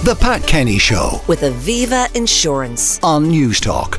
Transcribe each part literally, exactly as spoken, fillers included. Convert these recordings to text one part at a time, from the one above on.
The Pat Kenny Show with Aviva Insurance on Newstalk.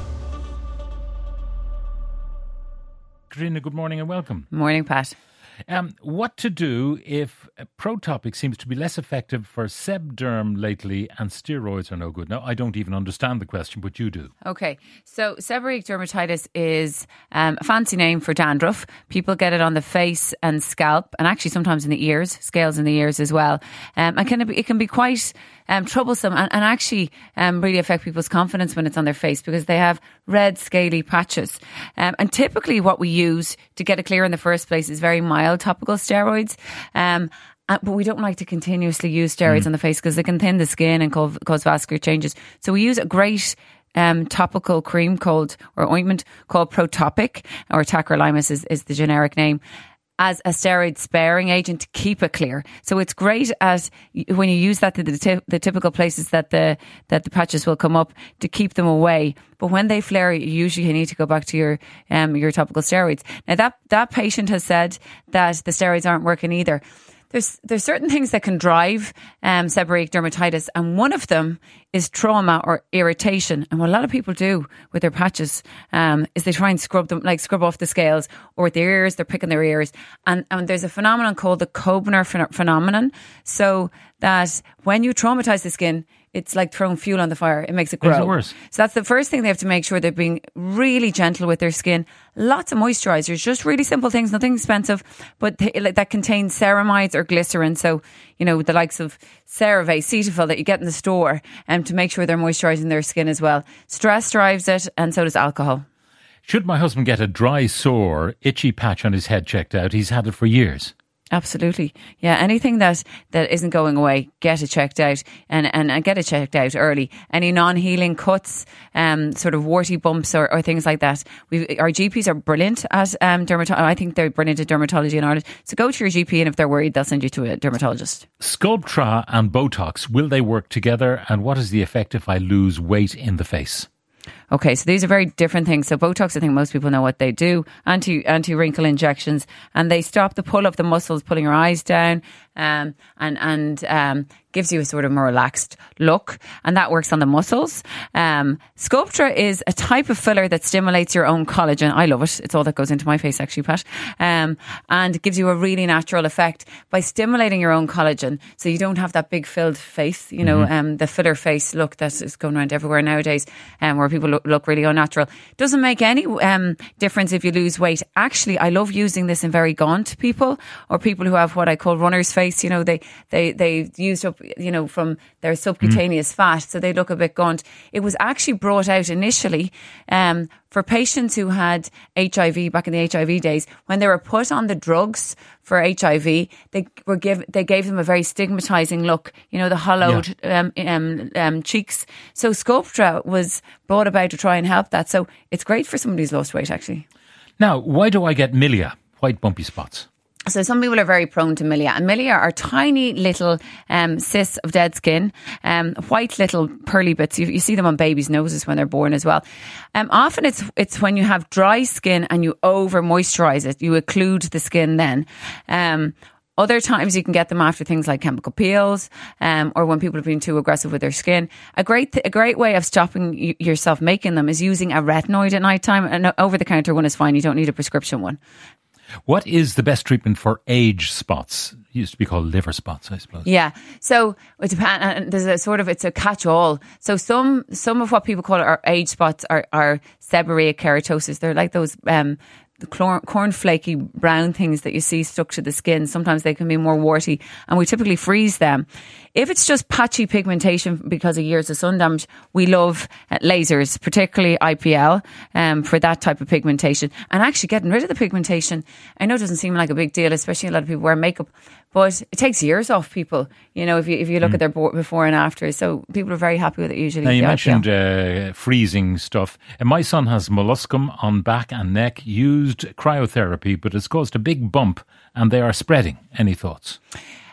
Karina, good morning and welcome. Morning, Pat. Um, what to do if Protopic seems to be less effective for sebderm lately and steroids are no good? Now, I don't even understand the question, but you do. Okay, so seborrheic dermatitis is um, a fancy name for dandruff. People get it on the face and scalp, and actually sometimes in the ears, scales in the ears as well. Um, and can it, be, it can be quite um, troublesome and, and actually um, really affect people's confidence when it's on their face because they have red, scaly patches. Um, and typically what we use to get it clear in the first place is very mild topical steroids. Um, Uh, but we don't like to continuously use steroids mm. on the face because they can thin the skin and cause, cause vascular changes. So we use a great um, topical cream called, or ointment called Protopic, or tacrolimus is, is the generic name, as a steroid sparing agent to keep it clear. So it's great as when you use that to the, t- the typical places that the that the patches will come up to keep them away. But when they flare, you usually need to go back to your um, your topical steroids. Now that that patient has said that the steroids aren't working either. There's there's certain things that can drive um, seborrheic dermatitis, and one of them is trauma or irritation. And what a lot of people do with their patches um, is they try and scrub them, like scrub off the scales, or with their ears, they're picking their ears. And, and there's a phenomenon called the Koebner phen- phenomenon. So that when you traumatize the skin, it's like throwing fuel on the fire. It makes it grow. Makes it worse. So that's the first thing they have to make sure they're being really gentle with their skin. Lots of moisturizers, just really simple things, nothing expensive, but they, like, that contain ceramides or glycerin. So, you know, the likes of CeraVe, Cetaphil that you get in the store, and um, to make sure they're moisturizing their skin as well. Stress drives it, and so does alcohol. Should my husband get a dry, sore, itchy patch on his head checked out? He's had it for years. Absolutely. Yeah, anything that, that isn't going away, get it checked out and, and, and get it checked out early. Any non-healing cuts, um, sort of warty bumps or, or things like that. We Our G Ps are brilliant at um, dermatology. I think they're brilliant at dermatology in Ireland. So go to your G P, and if they're worried, they'll send you to a dermatologist. Sculptra and Botox, will they work together? And what is the effect if I lose weight in the face? Okay, so these are very different things. So Botox, I think most people know what they do. Anti, anti-wrinkle injections, and they stop the pull of the muscles, pulling your eyes down, um, and, and um, gives you a sort of more relaxed look. And that works on the muscles. Um, Sculptra is a type of filler that stimulates your own collagen. I love it. It's all that goes into my face, actually, Pat. Um, and it gives you a really natural effect by stimulating your own collagen. So you don't have that big filled face, you know, mm-hmm. um, the filler face look that is going around everywhere nowadays, um, where people look, look really unnatural. Doesn't make any um, difference if you lose weight. Actually, I love using this in very gaunt people, or people who have what I call runner's face. You know, they, they, they used up, you know, from their subcutaneous mm. fat, so they look a bit gaunt. It was actually brought out initially um, for patients who had H I V back in the H I V days. When they were put on the drugs for H I V, they were give they gave them a very stigmatizing look, you know, the hollowed yeah. um, um, um, cheeks. So Sculptra was brought about to try and help that. So it's great for somebody who's lost weight, actually. Now, why do I get milia, white bumpy spots? So some people are very prone to milia, and milia are tiny little um, cysts of dead skin, um, white little pearly bits. You, you see them on babies' noses when they're born as well. Um, often it's it's when you have dry skin and you over moisturize it, you occlude the skin then. Um, Other times you can get them after things like chemical peels, um, or when people have been too aggressive with their skin. A great th- a great way of stopping y- yourself making them is using a retinoid at night time. An over-the-counter one is fine. You don't need a prescription one. What is the best treatment for age spots? It used to be called liver spots, I suppose. Yeah. So it depends. And there's a sort of, it's a catch-all. So some some of what people call our age spots are, are seborrheic keratosis. They're like those um, the corn, cornflaky brown things that you see stuck to the skin. Sometimes they can be more warty, and we typically freeze them. If it's just patchy pigmentation because of years of sun damage, we love uh, lasers, particularly I P L, um, for that type of pigmentation. And actually getting rid of the pigmentation, I know it doesn't seem like a big deal, especially a lot of people wear makeup, but it takes years off people, you know, if you if you look mm. at their before and after. So people are very happy with it usually. Now you mentioned uh, freezing stuff. And my son has molluscum on back and neck, used cryotherapy, but it's caused a big bump and they are spreading. Any thoughts?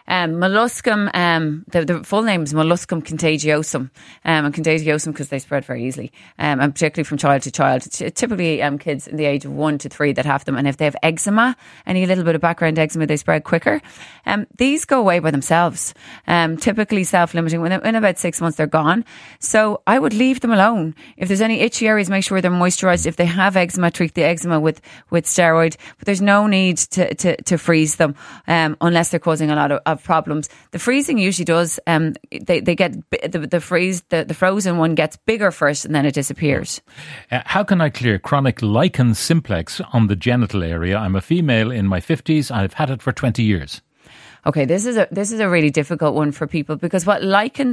um, molluscum, um, the, the full name is molluscum contagiosum, um, and contagiosum because they spread very easily, um, and particularly from child to child. It's typically um, kids in the age of one to three that have them, and if they have eczema, any little bit of background eczema, they spread quicker. Um, these go away by themselves, um, typically self-limiting. When in about six months, they're gone. So I would leave them alone. If there's any itchy areas, make sure they're moisturised. If they have eczema, treat the eczema with, with steroid. But there's no need to, to, to freeze them um, unless they're causing a lot of, of problems. The freezing usually does, um, they, they get, the, the freeze, the, the frozen one gets bigger first and then it disappears. Uh, how can I clear chronic lichen simplex on the genital area? I'm a female in my fifties. I've had it for twenty years. Okay, this is a this is a really difficult one for people because what lichen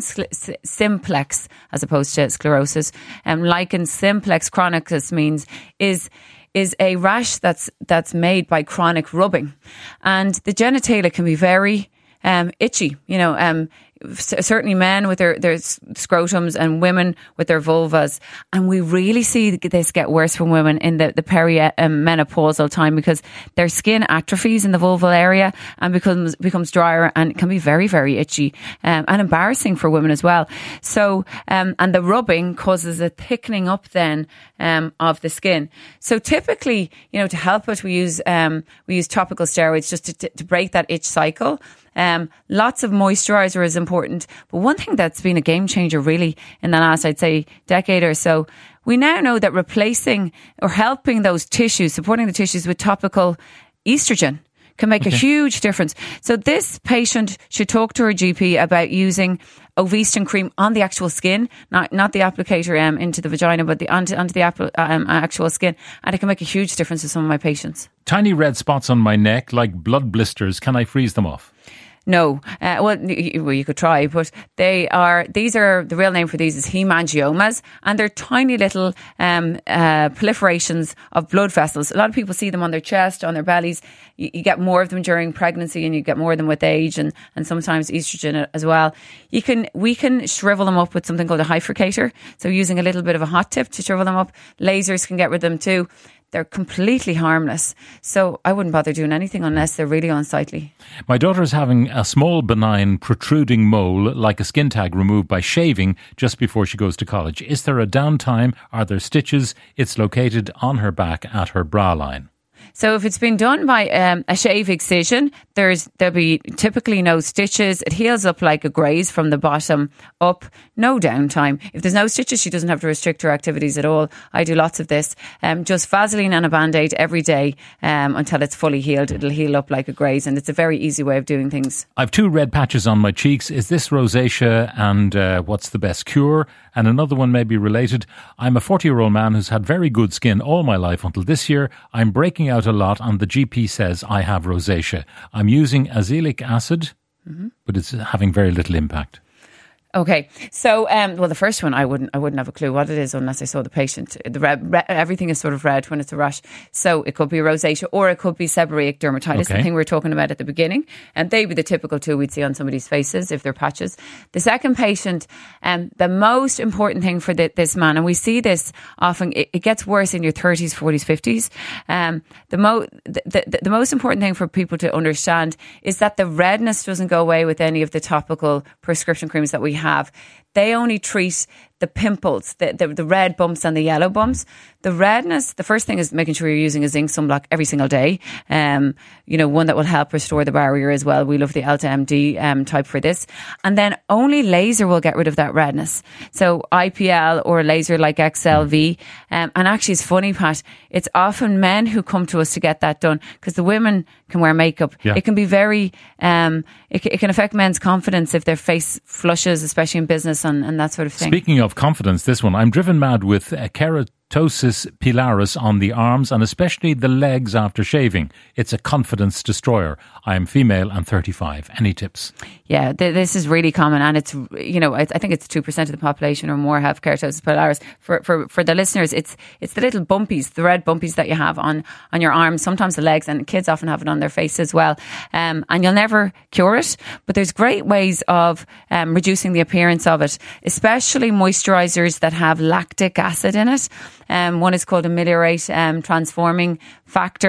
simplex, as opposed to sclerosis, um, lichen simplex chronicus means is is a rash that's that's made by chronic rubbing, and the genitalia can be very um, itchy. You know, um, certainly men with their, their scrotums and women with their vulvas. And we really see this get worse from women in the, the perimenopausal time because their skin atrophies in the vulval area and becomes becomes drier and can be very, very itchy um, and embarrassing for women as well. So, um, and the rubbing causes a thickening up then um, of the skin. So typically, you know, to help it, we use um, we use topical steroids just to, to, to break that itch cycle. Um, lots of moisturiser is important. But one thing that's been a game changer really in the last, I'd say, decade or so, we now know that replacing or helping those tissues, supporting the tissues with topical estrogen can make okay. a huge difference. So this patient should talk to her G P about using Ovestin cream on the actual skin, not not the applicator um, into the vagina, but the onto, onto the um, actual skin. And it can make a huge difference to some of my patients. Tiny red spots on my neck, like blood blisters. Can I freeze them off? No, uh, well, you, well, you could try, but they are, these are, the real name for these is hemangiomas, and they're tiny little um, uh, proliferations of blood vessels. A lot of people see them on their chest, on their bellies. You, you get more of them during pregnancy and you get more of them with age and, and sometimes estrogen as well. You can, we can shrivel them up with something called a hyfricator. So using a little bit of a hot tip to shrivel them up. Lasers can get rid of them too. They're completely harmless. So I wouldn't bother doing anything unless they're really unsightly. My daughter's having a small benign protruding mole like a skin tag removed by shaving just before she goes to college. Is there a downtime? Are there stitches? It's located on her back at her bra line. So if it's been done by um, a shave excision, there's there'll be typically no stitches. It heals up like a graze from the bottom up. No downtime. If there's no stitches, she doesn't have to restrict her activities at all. I do lots of this. Um, just Vaseline and a Band-Aid every day um, until it's fully healed. It'll heal up like a graze, and it's a very easy way of doing things. I've two red patches on my cheeks. Is this rosacea, and uh, what's the best cure? And another one may be related. I'm a forty-year-old man who's had very good skin all my life until this year. I'm breaking out a lot and the G P says I have rosacea. I'm using azelaic acid, mm-hmm. but it's having very little impact. Okay, so um, well, the first one I wouldn't, I wouldn't have a clue what it is unless I saw the patient. The red, red, everything is sort of red when it's a rash, so it could be rosacea or it could be seborrheic dermatitis, okay. the thing we were talking about at the beginning, and they'd be the typical two we'd see on somebody's faces if they're patches. The second patient, um, the most important thing for the, this man, and we see this often, it, it gets worse in your thirties, forties, fifties. Um, the, mo- the, the, the most important thing for people to understand is that the redness doesn't go away with any of the topical prescription creams that we have. have. They only treat the pimples, the, the, the red bumps and the yellow bumps. The redness, the first thing is making sure you're using a zinc sunblock every single day. Um, you know, one that will help restore the barrier as well. We love the Alta M D um, type for this. And then only laser will get rid of that redness. So I P L or a laser like X L V. Um, and actually it's funny, Pat, it's often men who come to us to get that done because the women can wear makeup. Yeah. It can be very, um, it, it can affect men's confidence if their face flushes, especially in business and, and that sort of thing. Speaking of confidence, this one, I'm driven mad with uh, keratosis pilaris on the arms and especially the legs after shaving. It's a confidence destroyer. I am female and thirty-five. Any tips? Yeah, th- this is really common, and it's, you know, I, I think it's two percent of the population or more have keratosis pilaris. For, for for the listeners, it's it's the little bumpies, the red bumpies that you have on, on your arms, sometimes the legs, and kids often have it on their face as well. Um, and you'll never cure it, but there's great ways of um, reducing the appearance of it, especially moisturisers that have lactic acid in it. Um, one is called ameliorate um, transforming factor,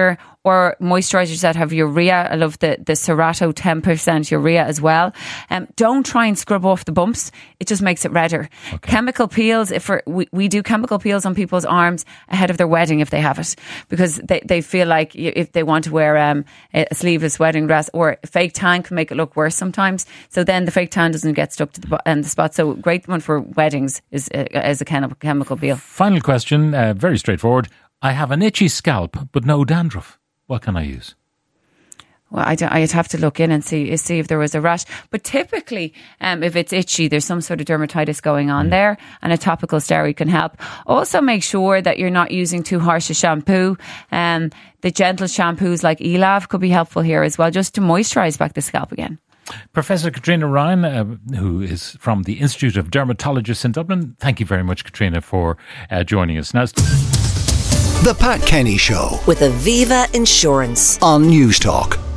or moisturisers that have urea. I love the, the Cerato ten percent urea as well. Um, don't try and scrub off the bumps. It just makes it redder. Okay. Chemical peels, if we're, we, we do chemical peels on people's arms ahead of their wedding if they have it, because they, they feel like if they want to wear um, a sleeveless wedding dress, or a fake tan can make it look worse sometimes. So then the fake tan doesn't get stuck to the, um, the spot. So great one for weddings is, uh, is a chemical, chemical peel. Final question, uh, very straightforward. I have an itchy scalp but no dandruff. What can I use? Well, I'd, I'd have to look in and see see if there was a rash. But typically, um, if it's itchy, there's some sort of dermatitis going on mm. there, and a topical steroid can help. Also, make sure that you're not using too harsh a shampoo. Um, the gentle shampoos like Elav could be helpful here as well, just to moisturise back the scalp again. Professor Katrina Ryan, uh, who is from the Institute of Dermatologists in Dublin. Thank you very much, Katrina, for uh, joining us. Now, The Pat Kenny Show with Aviva Insurance on News Talk.